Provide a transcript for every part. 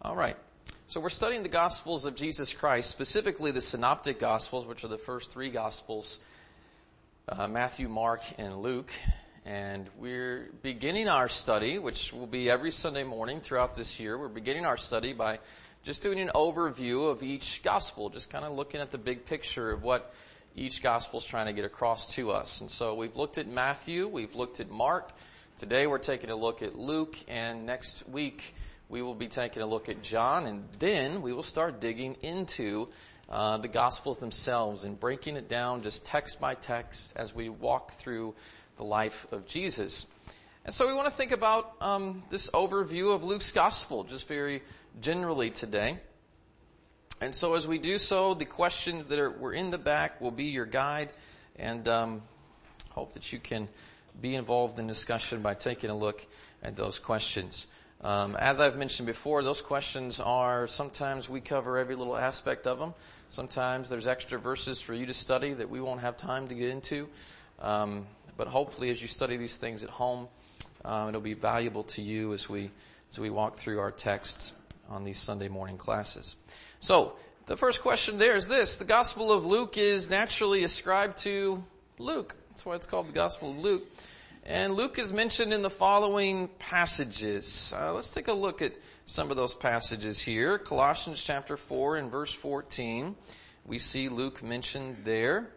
All right. So we're studying the Gospels of Jesus Christ, specifically the Synoptic Gospels, which are the first three Gospels, Matthew, Mark, and Luke. And we're beginning our study, which will be every Sunday morning throughout this year. We're beginning our study by just doing an overview of each Gospel, just kind of looking at the big picture of what each Gospel is trying to get across to us. And so we've looked at Matthew, we've looked at Mark. Today we're taking a look at Luke, and next week we will be taking a look at John, and then we will start digging into the Gospels themselves and breaking it down just text by text as we walk through the life of Jesus. And so we want to think about this overview of Luke's Gospel just very generally today. And so as we do so, the questions that were in the back will be your guide, and hope that you can be involved in discussion by taking a look at those questions. As I've mentioned before, those questions are, sometimes we cover every little aspect of them. Sometimes there's extra verses for you to study that we won't have time to get into. But hopefully as you study these things at home, it'll be valuable to you as we walk through our texts on these Sunday morning classes. So, the first question there is this: the Gospel of Luke is naturally ascribed to Luke. That's why it's called the Gospel of Luke. And Luke is mentioned in the following passages. Let's take a look at some of those passages here. Colossians chapter 4 and verse 14. We see Luke mentioned there.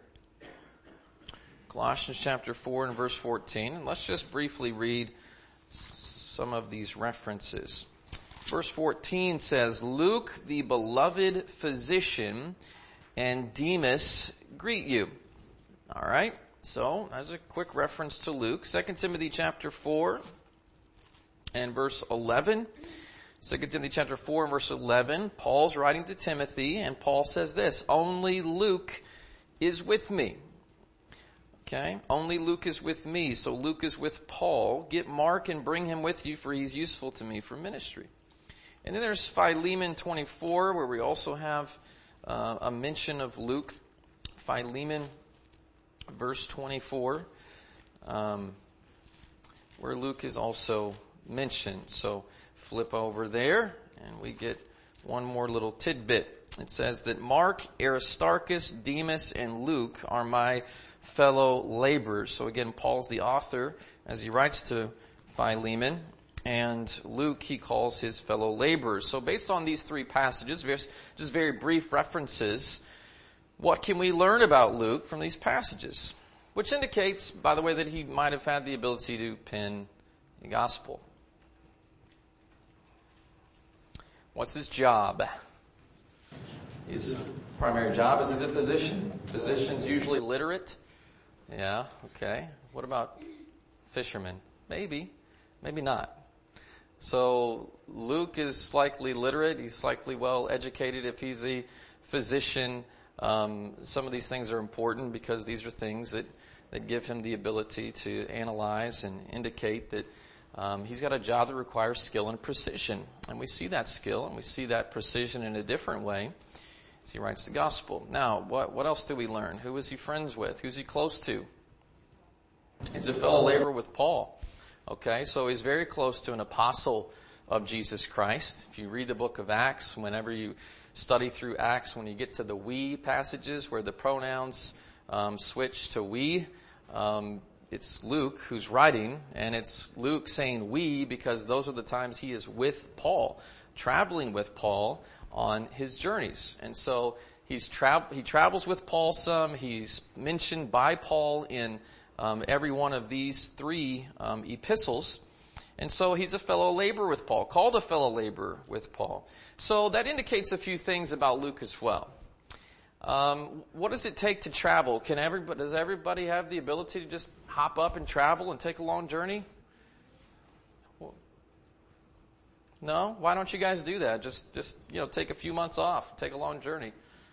Colossians chapter 4 and verse 14. And let's just briefly read some of these references. Verse 14 says, Luke, the beloved physician, and Demas greet you. All right. So, as a quick reference to Luke, 2 Timothy chapter 4 and verse 11. 2 Timothy chapter 4 and verse 11, Paul's writing to Timothy, and Paul says this: only Luke is with me. Okay? Only Luke is with me. So Luke is with Paul. Get Mark and bring him with you, for he's useful to me for ministry. And then there's Philemon 24, where we also have a mention of Luke. Philemon verse 24, where Luke is also mentioned. So flip over there and we get one more little tidbit. It says that Mark, Aristarchus, Demas, and Luke are my fellow laborers. So again, Paul's the author as he writes to Philemon, and Luke he calls his fellow laborers. So based on these three passages, just very brief references, what can we learn about Luke from these passages? Which indicates, by the way, that he might have had the ability to pen the gospel. What's his job? His primary job is he's a physician. Physicians usually literate. Yeah, okay. What about fishermen? Maybe, maybe not. So Luke is likely literate. He's likely well educated if he's a physician. Some of these things are important because these are things that give him the ability to analyze and indicate that he's got a job that requires skill and precision. And we see that skill and we see that precision in a different way as he writes the gospel. Now, what else do we learn? Who is he friends with? Who's he close to? He's a fellow laborer with Paul. Okay, so he's very close to an apostle of Jesus Christ. If you read the book of Acts, whenever you study through Acts, when you get to the we passages where the pronouns switch to we, it's Luke who's writing, and it's Luke saying we because those are the times he is with Paul, traveling with Paul on his journeys. And so he travels with Paul some. He's mentioned by Paul in every one of these three epistles. And so he's a fellow laborer with Paul, called a fellow laborer with Paul. So that indicates a few things about Luke as well. What does it take to travel? Does everybody have the ability to just hop up and travel and take a long journey? No? Why don't you guys do that? Just take a few months off, take a long journey.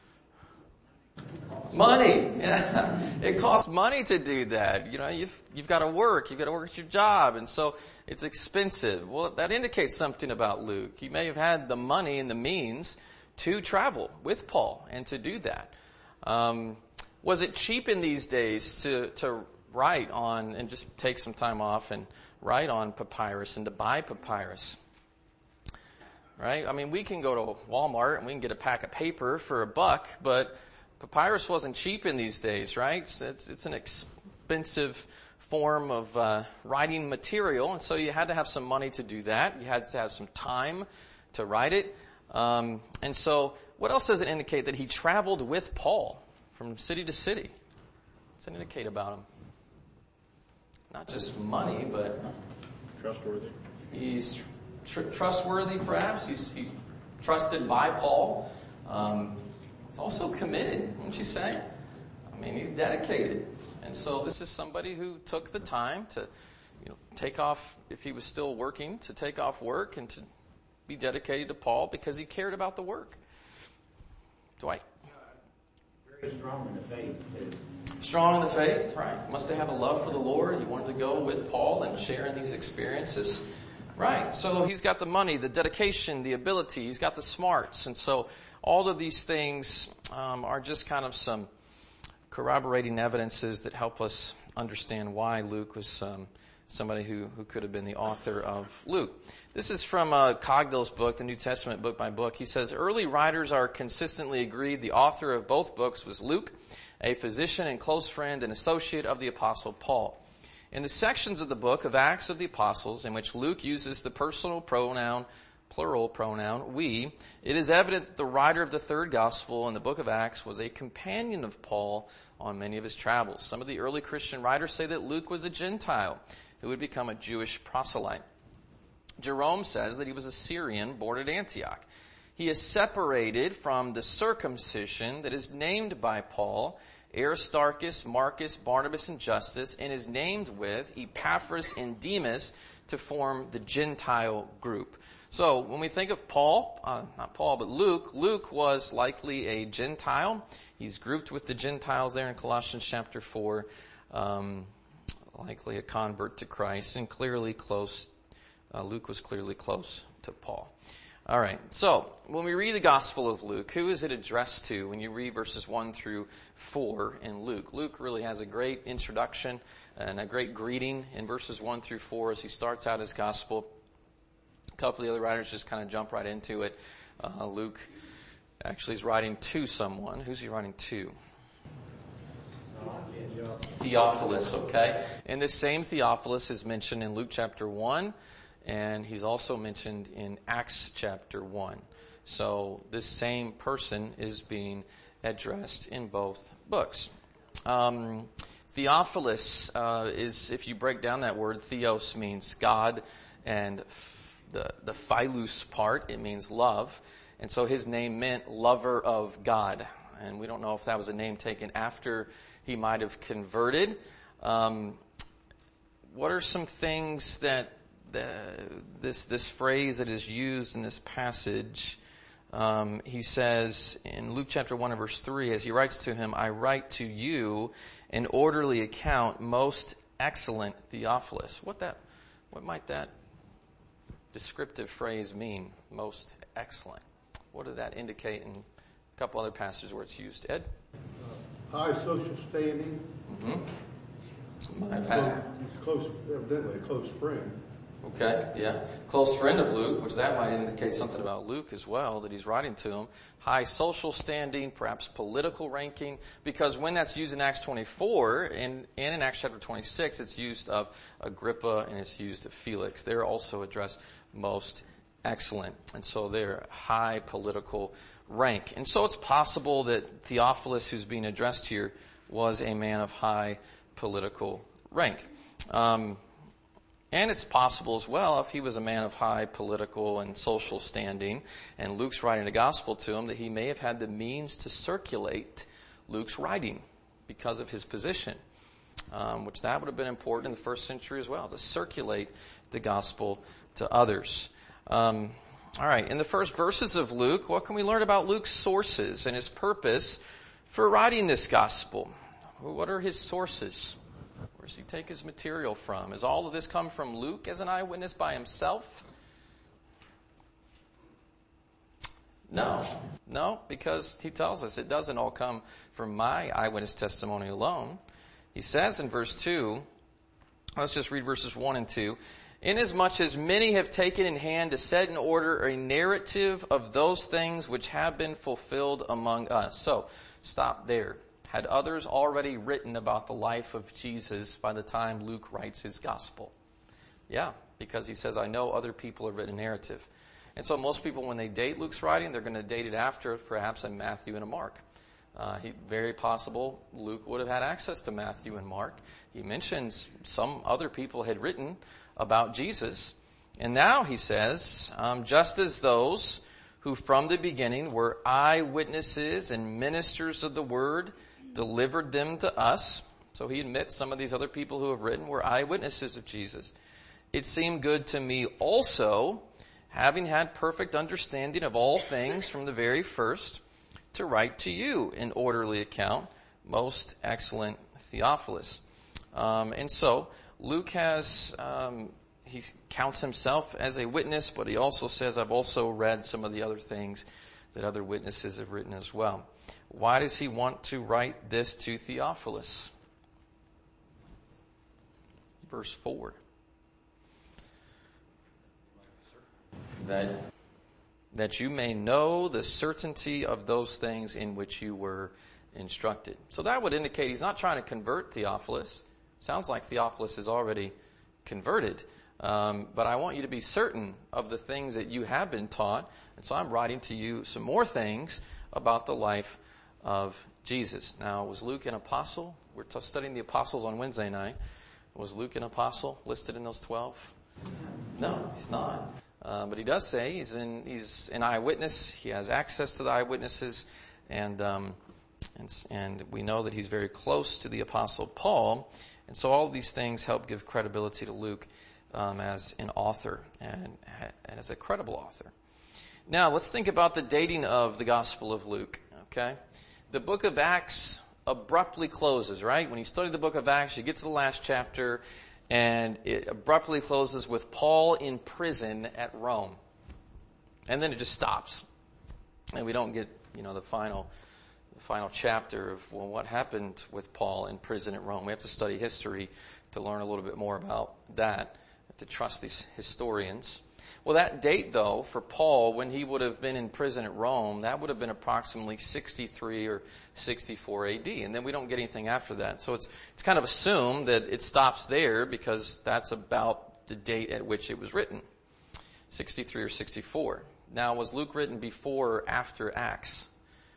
Money. Yeah. It costs money to do that. You've got to work. You've got to work at your job. And so it's expensive. Well, that indicates something about Luke. He may have had the money and the means to travel with Paul and to do that. Was it cheap in these days to write on and just take some time off and write on papyrus and to buy papyrus? right? I mean, we can go to Walmart and we can get a pack of paper for $1, but papyrus wasn't cheap in these days, right? It's an expensive form of writing material, and so you had to have some money to do that. You had to have some time to write it. And so what else does it indicate? That he traveled with Paul from city to city. What's it indicate about him? Not just money, but trustworthy. He's trustworthy, perhaps. He's trusted by Paul. He's also committed, wouldn't you say? I mean, he's dedicated. And so this is somebody who took the time to, take off, if he was still working, to take off work and to be dedicated to Paul because he cared about the work. Dwight? Very strong in the faith. Strong in the faith, right. Must have had a love for the Lord. He wanted to go with Paul and share in these experiences. Right. So he's got the money, the dedication, the ability. He's got the smarts. And so all of these things are just kind of some corroborating evidences that help us understand why Luke was somebody who could have been the author of Luke. This is from Cogdell's book, the New Testament book by book. He says, early writers are consistently agreed the author of both books was Luke, a physician and close friend and associate of the Apostle Paul. In the sections of the book of Acts of the Apostles in which Luke uses the personal pronoun, plural pronoun, we, it is evident that the writer of the third gospel in the book of Acts was a companion of Paul on many of his travels. Some of the early Christian writers say that Luke was a Gentile who would become a Jewish proselyte. Jerome says that he was a Syrian born at Antioch. He is separated from the circumcision that is named by Paul, Aristarchus, Marcus, Barnabas, and Justus, and is named with Epaphras and Demas to form the Gentile group. So when we think of Paul, not Paul, but Luke was likely a Gentile. He's grouped with the Gentiles there in Colossians chapter 4. Likely a convert to Christ, and clearly close. Luke was clearly close to Paul. All right. So when we read the Gospel of Luke, who is it addressed to? When you read verses 1 through 4 in Luke, Luke really has a great introduction and a great greeting in verses 1 through 4 as he starts out his Gospel. A couple of the other writers just kind of jump right into it. Luke actually is writing to someone. Who's he writing to? Theophilus, okay? And this same Theophilus is mentioned in Luke chapter 1, and he's also mentioned in Acts chapter 1. So this same person is being addressed in both books. Theophilus is, if you break down that word, theos means God, and the philus part, it means love. And so his name meant lover of God. And we don't know if that was a name taken after he might have converted. What are some things that this phrase that is used in this passage? He says in Luke chapter 1 and verse 3, as he writes to him, I write to you an orderly account, most excellent Theophilus. What might that descriptive phrase mean, most excellent? What did that indicate in a couple other passages where it's used? Ed? High social standing. Mm-hmm. He's evidently a close friend. Okay, yeah. Close friend of Luke, which that might indicate something about Luke as well, that he's writing to him. High social standing, perhaps political ranking, because when that's used in Acts 24 and in Acts chapter 26, it's used of Agrippa and it's used of Felix. They're also addressed most excellent. And so they're high political rank. And so it's possible that Theophilus, who's being addressed here, was a man of high political rank. And it's possible as well, if he was a man of high political and social standing, and Luke's writing the gospel to him, that he may have had the means to circulate Luke's writing because of his position, which that would have been important in the first century as well, to circulate the gospel to others. All right, in the first verses of Luke, what can we learn about Luke's sources and his purpose for writing this gospel? What are his sources? Where does he take his material from? Has all of this come from Luke as an eyewitness by himself? No, because he tells us it doesn't all come from my eyewitness testimony alone. He says in verse 2, let's just read verses 1 and 2. inasmuch as many have taken in hand to set in order a narrative of those things which have been fulfilled among us. So, stop there. Had others already written about the life of Jesus by the time Luke writes his gospel? Yeah, because he says, I know other people have written a narrative. And so most people, when they date Luke's writing, they're going to date it after perhaps a Matthew and a Mark. Very possible Luke would have had access to Matthew and Mark. He mentions some other people had written about Jesus. And now he says, just as those who from the beginning were eyewitnesses and ministers of the word delivered them to us. So he admits some of these other people who have written were eyewitnesses of Jesus. It seemed good to me also, having had perfect understanding of all things from the very first, to write to you an orderly account, most excellent Theophilus. And so Luke has, he counts himself as a witness, but he also says, I've also read some of the other things that other witnesses have written as well. Why does he want to write this to Theophilus? Verse 4. That you may know the certainty of those things in which you were instructed. So that would indicate he's not trying to convert Theophilus. Sounds like Theophilus is already converted. But I want you to be certain of the things that you have been taught. And so I'm writing to you some more things about the life of Jesus. Now, was Luke an apostle? We're studying the apostles on Wednesday night. Was Luke an apostle listed in those 12? No, he's not. But he does say he's an eyewitness. He has access to the eyewitnesses, and we know that he's very close to the Apostle Paul. And so all of these things help give credibility to Luke as an author and as a credible author. Now let's think about the dating of the Gospel of Luke. Okay, the book of Acts abruptly closes. Right, when you study the book of Acts, you get to the last chapter. And it abruptly closes with Paul in prison at Rome. And then it just stops. And we don't get, the final chapter of, what happened with Paul in prison at Rome. We have to study history to learn a little bit more about that, to trust these historians. Well, that date, though, for Paul, when he would have been in prison at Rome, that would have been approximately 63 or 64 AD. And then we don't get anything after that. So it's kind of assumed that it stops there because that's about the date at which it was written, 63 or 64. Now, was Luke written before or after Acts?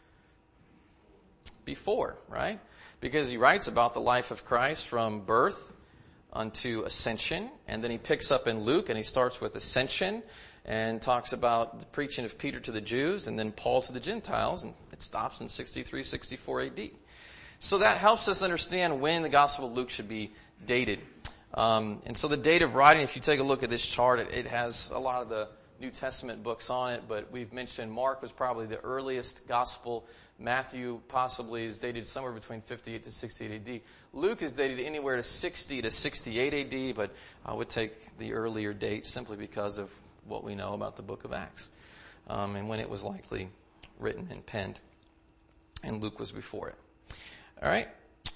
Before, right? Because he writes about the life of Christ from birth unto ascension, and then he picks up in Luke and he starts with ascension and talks about the preaching of Peter to the Jews and then Paul to the Gentiles, and it stops in 63, 64 AD. So that helps us understand when the Gospel of Luke should be dated. And so the date of writing, if you take a look at this chart, it has a lot of the New Testament books on it, but we've mentioned Mark was probably the earliest gospel. Matthew possibly is dated somewhere between 58 to 68 AD. Luke is dated anywhere to 60 to 68 AD, but I would take the earlier date simply because of what we know about the book of Acts, and when it was likely written and penned. And Luke was before it. All right.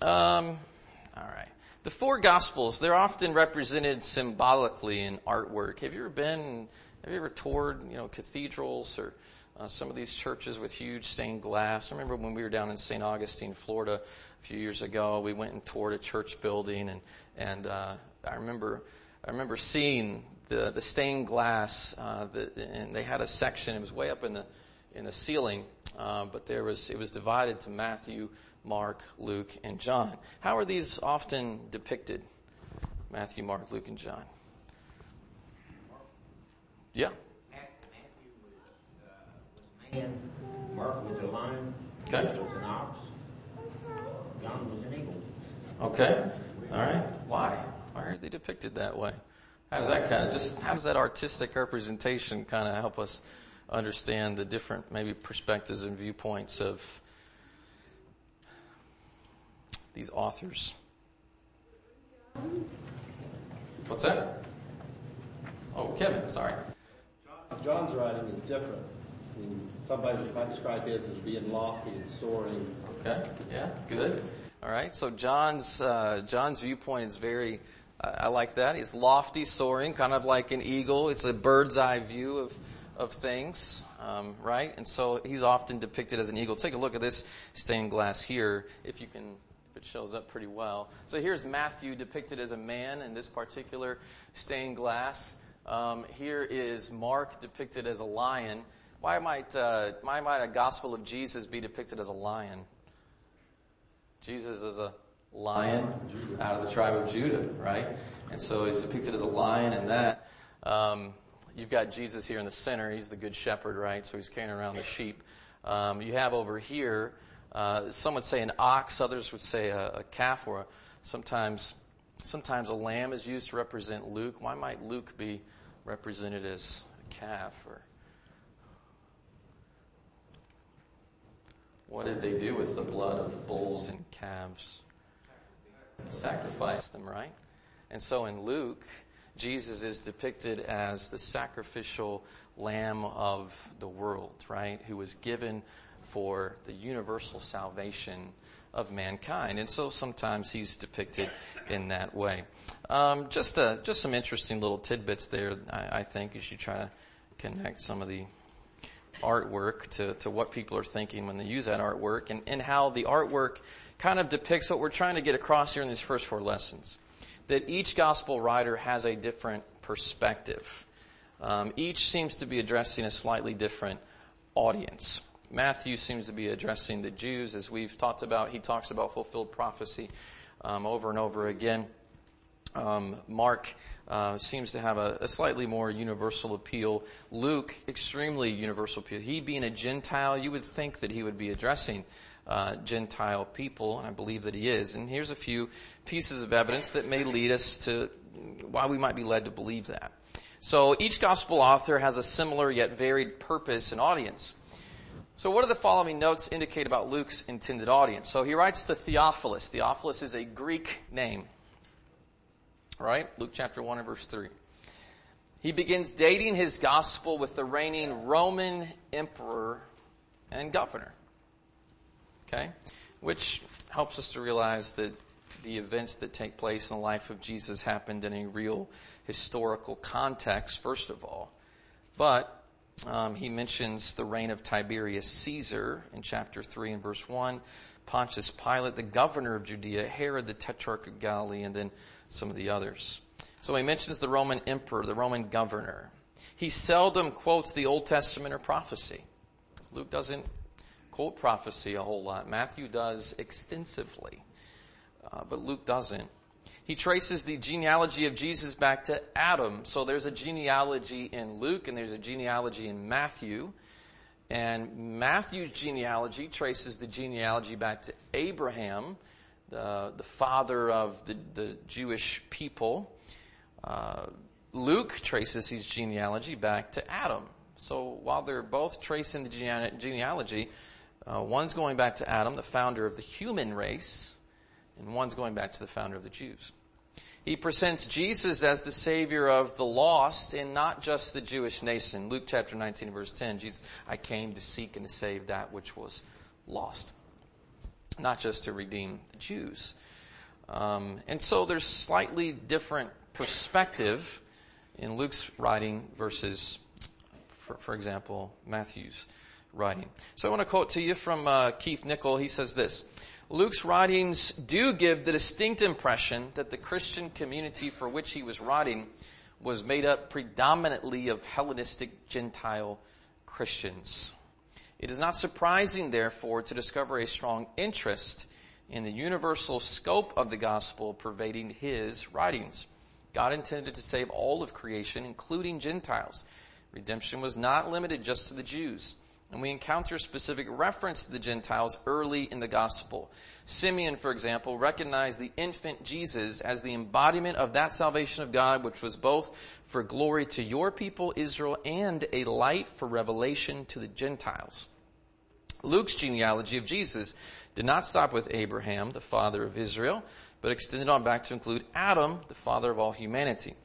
The four Gospels, they're often represented symbolically in artwork. Have you ever toured, cathedrals or some of these churches with huge stained glass? I remember when we were down in St. Augustine, Florida, a few years ago, we went and toured a church building, and I remember seeing the stained glass, and they had a section. It was way up in the ceiling, but it was divided to Matthew, Mark, Luke, and John. How are these often depicted? Matthew, Mark, Luke, and John. Yeah. Matthew was man. Mark was a lion. Okay. Luke was an ox. John was an eagle. Okay. All right. Why are they depicted that way? How does that artistic representation kind of help us understand the different maybe perspectives and viewpoints of these authors? What's that? Oh, Kevin, sorry. John's writing is different. I mean, somebody might describe his as being lofty and soaring. Okay, yeah, good. All right, so John's viewpoint is very I like that. He's lofty, soaring, kind of like an eagle. It's a bird's eye view of things, right? And so he's often depicted as an eagle. Take a look at this stained glass here, if it shows up pretty well. So here's Matthew depicted as a man in this particular stained glass. Here is Mark depicted as a lion. Why might a gospel of Jesus be depicted as a lion? Jesus is a lion out of the tribe of Judah, right? And so he's depicted as a lion in that. You've got Jesus here in the center. He's the good shepherd, right? So he's carrying around the sheep. You have over here, some would say an ox, others would say a calf, or sometimes a lamb is used to represent Luke. Why might Luke be represented as a calf? Or what did they do with the blood of bulls and calves? Sacrifice them, right? And so in Luke, Jesus is depicted as the sacrificial lamb of the world, right? Who was given for the universal salvation of mankind. And so sometimes he's depicted in that way. Just some interesting little tidbits there, I think, as you try to connect some of the artwork to what people are thinking when they use that artwork, and how the artwork kind of depicts what we're trying to get across here in these first 4 lessons. That each gospel writer has a different perspective. Each seems to be addressing a slightly different audience. Matthew seems to be addressing the Jews, as we've talked about. He talks about fulfilled prophecy over and over again. Mark seems to have a slightly more universal appeal. Luke, extremely universal appeal. He being a Gentile, you would think that he would be addressing Gentile people, and I believe that he is. And here's a few pieces of evidence that may lead us to why we might be led to believe that. So each gospel author has a similar yet varied purpose and audience. So what do the following notes indicate about Luke's intended audience? So he writes to Theophilus. Theophilus is a Greek name. Right? Luke chapter 1 and verse 3. He begins dating his gospel with the reigning Roman emperor and governor. Okay? Which helps us to realize that the events that take place in the life of Jesus happened in a real historical context, first of all. But he mentions the reign of Tiberius Caesar in chapter 3 and verse 1, Pontius Pilate, the governor of Judea, Herod, the tetrarch of Galilee, and then some of the others. So he mentions the Roman emperor, the Roman governor. He seldom quotes the Old Testament or prophecy. Luke doesn't quote prophecy a whole lot. Matthew does extensively, but Luke doesn't. He traces the genealogy of Jesus back to Adam. So there's a genealogy in Luke and there's a genealogy in Matthew. And Matthew's genealogy traces the genealogy back to Abraham, the father of the Jewish people. Luke traces his genealogy back to Adam. So while they're both tracing the genealogy, one's going back to Adam, the founder of the human race, and one's going back to the founder of the Jews. He presents Jesus as the Savior of the lost and not just the Jewish nation. Luke chapter 19 verse 10, Jesus, I came to seek and to save that which was lost. Not just to redeem the Jews. And so there's slightly different perspective in Luke's writing versus, for example, Matthew's writing. So I want to quote to you from Keith Nichol. He says this: Luke's writings do give the distinct impression that the Christian community for which he was writing was made up predominantly of Hellenistic Gentile Christians. It is not surprising, therefore, to discover a strong interest in the universal scope of the gospel pervading his writings. God intended to save all of creation, including Gentiles. Redemption was not limited just to the Jews. And we encounter specific reference to the Gentiles early in the gospel. Simeon, for example, recognized the infant Jesus as the embodiment of that salvation of God, which was both for glory to your people, Israel, and a light for revelation to the Gentiles. Luke's genealogy of Jesus did not stop with Abraham, the father of Israel, but extended on back to include Adam, the father of all humanity.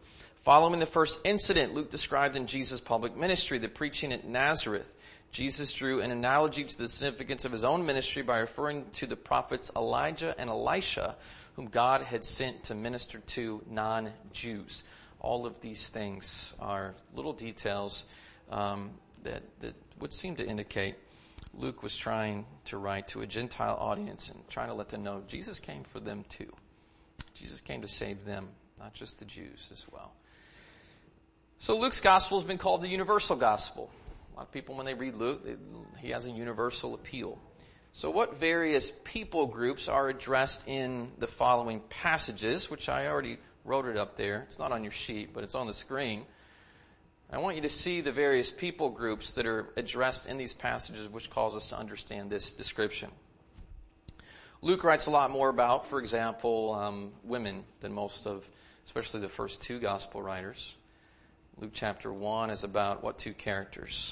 Following the first incident Luke described in Jesus' public ministry, the preaching at Nazareth, Jesus drew an analogy to the significance of his own ministry by referring to the prophets Elijah and Elisha, whom God had sent to minister to non-Jews. All of these things are little details that would seem to indicate Luke was trying to write to a Gentile audience and trying to let them know Jesus came for them too. Jesus came to save them, not just the Jews as well. So Luke's gospel has been called the universal gospel. A lot of people, when they read Luke, he has a universal appeal. So what various people groups are addressed in the following passages, which I already wrote it up there. It's not on your sheet, but it's on the screen. I want you to see the various people groups that are addressed in these passages, which cause us to understand this description. Luke writes a lot more about, for example, women than most of, especially the first two gospel writers. Luke chapter 1 is about what two characters?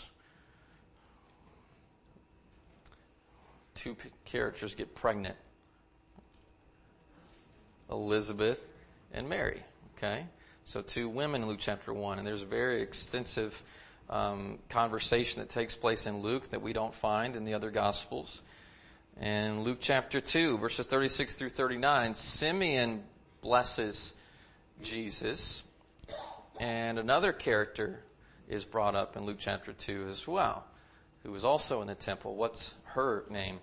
Two characters get pregnant. Elizabeth and Mary. Okay? So two women in Luke chapter 1. And there's a very extensive conversation that takes place in Luke that we don't find in the other Gospels. And Luke chapter 2, verses 36 through 39, Simeon blesses Jesus. And another character is brought up in Luke chapter 2 as well, who was also in the temple. What's her name?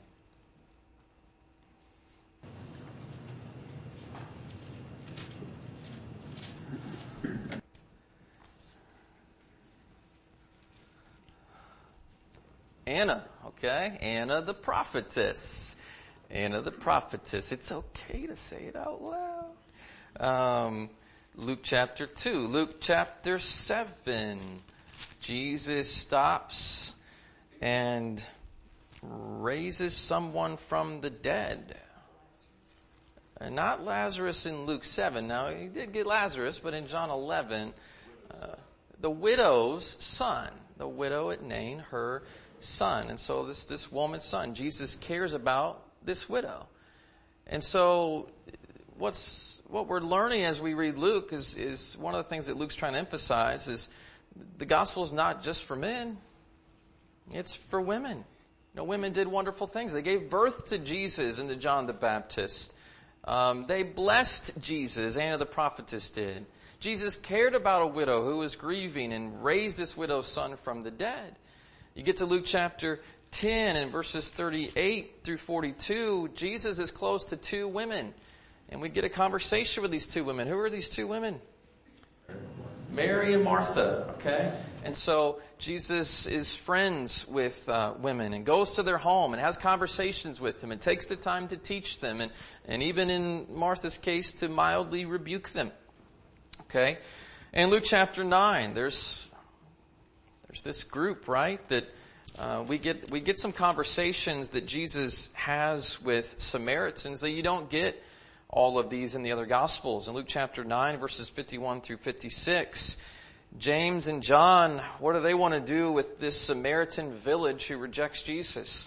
Anna, okay? Anna the prophetess. Anna the prophetess. It's okay to say it out loud. Luke chapter 2. Luke chapter 7. Jesus stops and raises someone from the dead. And not Lazarus in Luke 7. Now, he did get Lazarus, but in John 11, the widow's son. The widow at Nain, her son. And so this woman's son, Jesus cares about this widow. And so what we're learning as we read Luke is one of the things that Luke's trying to emphasize is the gospel is not just for men. It's for women. You know, women did wonderful things. They gave birth to Jesus and to John the Baptist. They blessed Jesus. Anna the prophetess did. Jesus cared about a widow who was grieving and raised this widow's son from the dead. You get to Luke chapter 10 and verses 38 through 42, Jesus is close to two women. And we get a conversation with these two women. Who are these two women? Mary and Martha, okay? And so Jesus is friends with women and goes to their home and has conversations with them and takes the time to teach them and even in Martha's case to mildly rebuke them. Okay? And Luke chapter 9, there's this group, right, that we get some conversations that Jesus has with Samaritans that you don't get all of these in the other Gospels. In Luke chapter 9, verses 51 through 56, James and John, what do they want to do with this Samaritan village who rejects Jesus?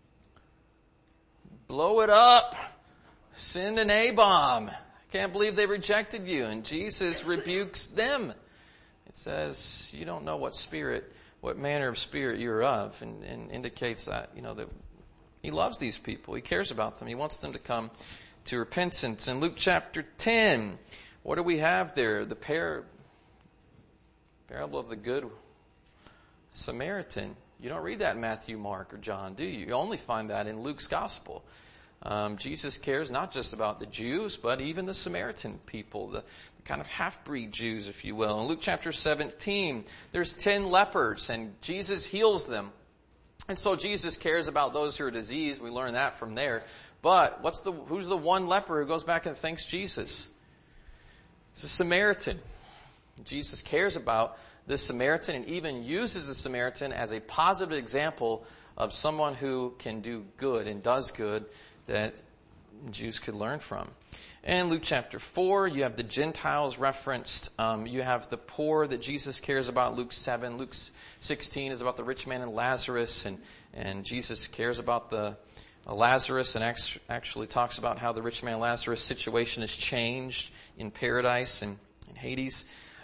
Blow it up. Send an A-bomb. Can't believe they rejected you. And Jesus rebukes them. It says, you don't know what manner of spirit you're of, and indicates that, that he loves these people. He cares about them. He wants them to come to repentance. In Luke chapter 10, what do we have there? The parable of the Good Samaritan. You don't read that in Matthew, Mark, or John, do you? You only find that in Luke's gospel. Jesus cares not just about the Jews, but even the Samaritan people, the kind of half-breed Jews, if you will. In Luke chapter 17, there's 10 lepers, and Jesus heals them. And so Jesus cares about those who are diseased. We learn that from there. But who's the one leper who goes back and thanks Jesus? It's a Samaritan. Jesus cares about this Samaritan and even uses the Samaritan as a positive example of someone who can do good and does good that Jews could learn from. And Luke chapter 4, you have the Gentiles referenced. You have the poor that Jesus cares about, Luke 7. Luke 16 is about the rich man and Lazarus, and Jesus cares about the Lazarus and actually talks about how the rich man Lazarus' situation is changed in paradise and in Hades.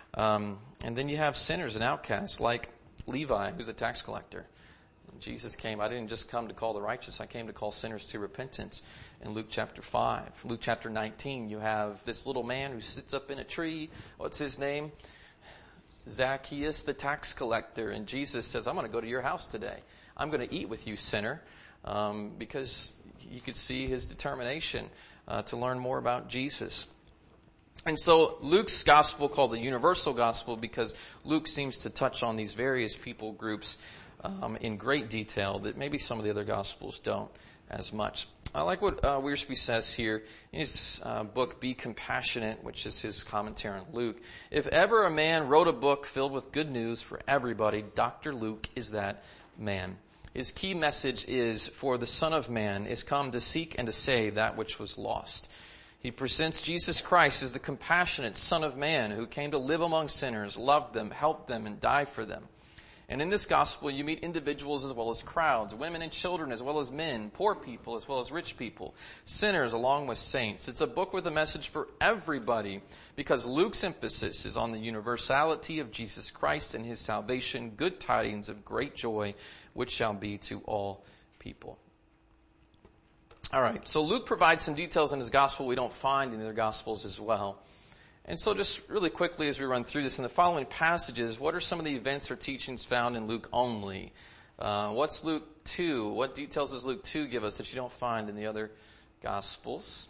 And then you have sinners and outcasts like Levi, who's a tax collector. Jesus came, I didn't just come to call the righteous, I came to call sinners to repentance. In Luke chapter 5. Luke chapter 19, you have this little man who sits up in a tree. What's his name? Zacchaeus, the tax collector. And Jesus says, I'm going to go to your house today. I'm going to eat with you, sinner. Because you could see his determination to learn more about Jesus. And so Luke's gospel, called the universal gospel, because Luke seems to touch on these various people groups in great detail that maybe some of the other gospels don't as much. I like what Wiersbe says here in his book, Be Compassionate, which is his commentary on Luke. If ever a man wrote a book filled with good news for everybody, Dr. Luke is that man. His key message is, for the Son of Man is come to seek and to save that which was lost. He presents Jesus Christ as the compassionate Son of Man who came to live among sinners, love them, help them, and die for them. And in this gospel, you meet individuals as well as crowds, women and children as well as men, poor people as well as rich people, sinners along with saints. It's a book with a message for everybody because Luke's emphasis is on the universality of Jesus Christ and his salvation, good tidings of great joy, which shall be to all people. All right, so Luke provides some details in his gospel we don't find in the other gospels as well. And so just really quickly as we run through this, in the following passages, what are some of the events or teachings found in Luke only? What's Luke 2? What details does Luke 2 give us that you don't find in the other Gospels?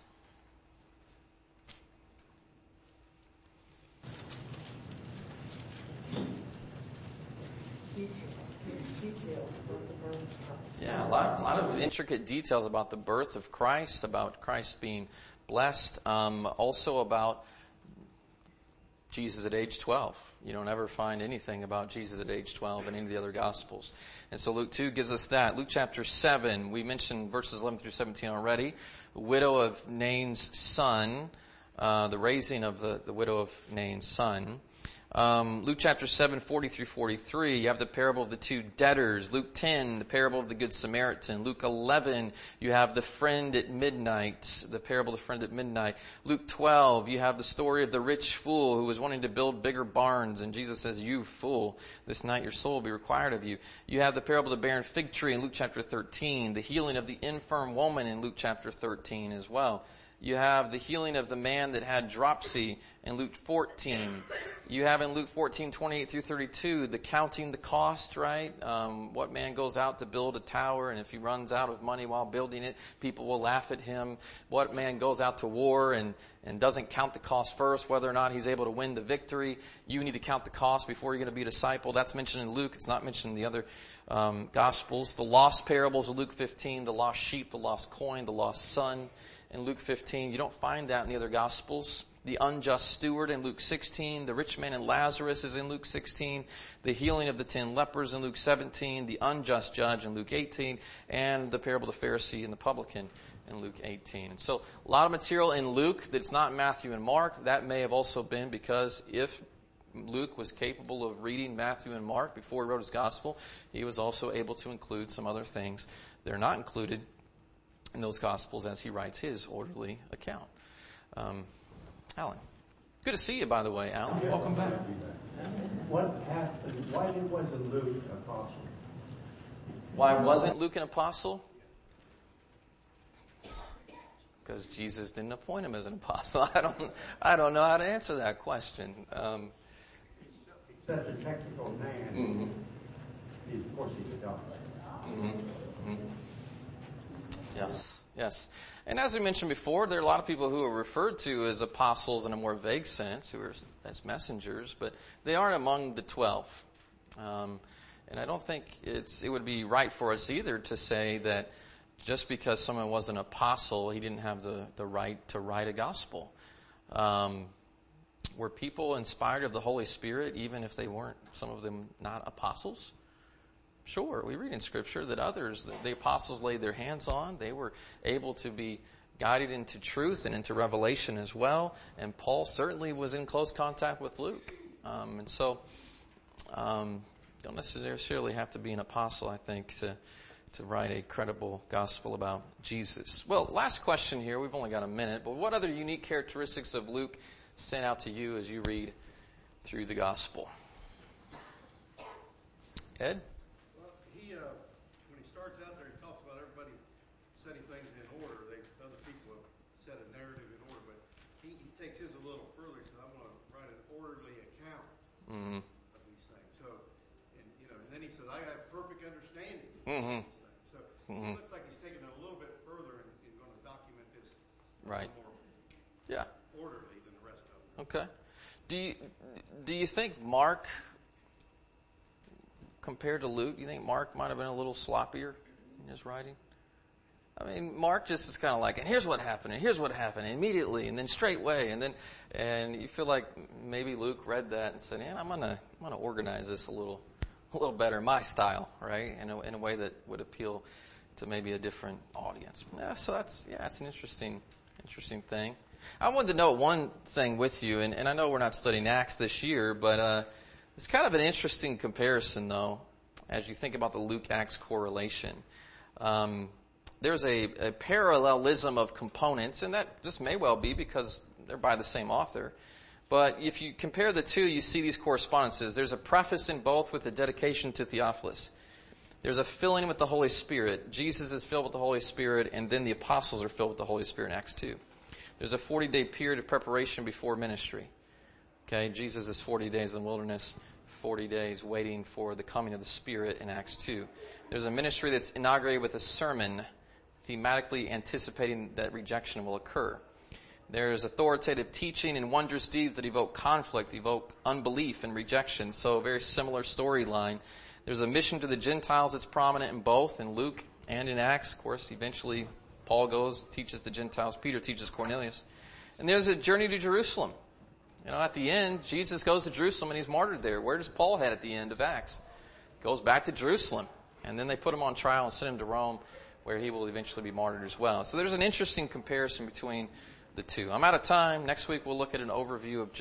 Details about the birth of Christ. Yeah, a lot of intricate details about the birth of Christ, about Christ being blessed, also about Jesus at age 12. You don't ever find anything about Jesus at age 12 in any of the other Gospels. And so Luke 2 gives us that. Luke chapter 7, we mentioned verses 11 through 17 already. The widow of Nain's son, the raising of the widow of Nain's son. Luke chapter 7, 40 through 43, you have the parable of the two debtors. Luke 10, the parable of the Good Samaritan. Luke 11, you have the friend at midnight, the parable of the friend at midnight. Luke 12, you have the story of the rich fool who was wanting to build bigger barns, and Jesus says, you fool, this night your soul will be required of you. You have the parable of the barren fig tree in Luke chapter 13, the healing of the infirm woman in Luke chapter 13 as well. You have the healing of the man that had dropsy in Luke 14. You have in Luke 14, 28 through 32, the counting the cost, right? What man goes out to build a tower, and if he runs out of money while building it, people will laugh at him. What man goes out to war and doesn't count the cost first, whether or not he's able to win the victory. You need to count the cost before you're going to be a disciple. That's mentioned in Luke. It's not mentioned in the other Gospels. The lost parables of Luke 15, the lost sheep, the lost coin, the lost son in Luke 15. You don't find that in the other Gospels. The unjust steward in Luke 16. The rich man and Lazarus is in Luke 16. The healing of the 10 lepers in Luke 17. The unjust judge in Luke 18. And the parable of the Pharisee and the publican in Luke 18. And so a lot of material in Luke that's not in Matthew and Mark. That may have also been because if Luke was capable of reading Matthew and Mark before he wrote his gospel, he was also able to include some other things that are not included in those Gospels as he writes his orderly account. Alan. Good to see you, by the way, Alan. Welcome back. What happened? Why wasn't Luke an apostle? Why wasn't Luke an apostle? Because Jesus didn't appoint him as an apostle. I don't know how to answer that question. Such a technical man. Mm-hmm. Of course, he's a doctor. Mm-hmm. Mm-hmm. Yes. And as we mentioned before, there are a lot of people who are referred to as apostles in a more vague sense, who are as messengers, but they aren't among the 12. And I don't think it would be right for us either to say that just because someone was an apostle, he didn't have the right to write a gospel. Were people inspired of the Holy Spirit, even if they weren't, some of them, not apostles? Sure, we read in Scripture that others, the apostles laid their hands on. They were able to be guided into truth and into revelation as well. And Paul certainly was in close contact with Luke. And so, don't necessarily have to be an apostle, I think, to write a credible gospel about Jesus. Well, last question here. We've only got a minute. But what other unique characteristics of Luke stand out to you as you read through the gospel. Ed? Well, when he starts out there, he talks about everybody setting things in order. Other people have set a narrative in order, but he takes his a little further. He says, "I'm going to write an orderly account of these things." So, and then he says, "I have perfect understanding of these things." So it looks like he's taking it a little bit further and going to document this Right. more Yeah. orderly than the rest of them. Okay. Do you think Mark, compared to Luke, do you think Mark might have been a little sloppier in his writing? I mean, Mark just is kind of like, and here's what happened, and here's what happened, immediately, and then straightway, and you feel like maybe Luke read that and said, "Man, I'm gonna organize this a little better, my style, right? In a way that would appeal to maybe a different audience." Yeah, so that's an interesting thing. I wanted to note one thing with you, and I know we're not studying Acts this year, but it's kind of an interesting comparison, though, as you think about the Luke-Acts correlation. There's a parallelism of components, and that just may well be because they're by the same author. But if you compare the two, you see these correspondences. There's a preface in both with a dedication to Theophilus. There's a filling with the Holy Spirit. Jesus is filled with the Holy Spirit, and then the apostles are filled with the Holy Spirit in Acts 2. There's a 40-day period of preparation before ministry. Okay, Jesus is 40 days in the wilderness, 40 days waiting for the coming of the Spirit in Acts 2. There's a ministry that's inaugurated with a sermon, thematically anticipating that rejection will occur. There's authoritative teaching and wondrous deeds that evoke conflict, evoke unbelief and rejection. So a very similar storyline. There's a mission to the Gentiles that's prominent in both, in Luke and in Acts. Of course, eventually Paul goes, teaches the Gentiles. Peter teaches Cornelius. And there's a journey to Jerusalem. At the end, Jesus goes to Jerusalem and he's martyred there. Where does Paul head at the end of Acts? He goes back to Jerusalem. And then they put him on trial and send him to Rome, where he will eventually be martyred as well. So there's an interesting comparison between the two. I'm out of time. Next week we'll look at an overview of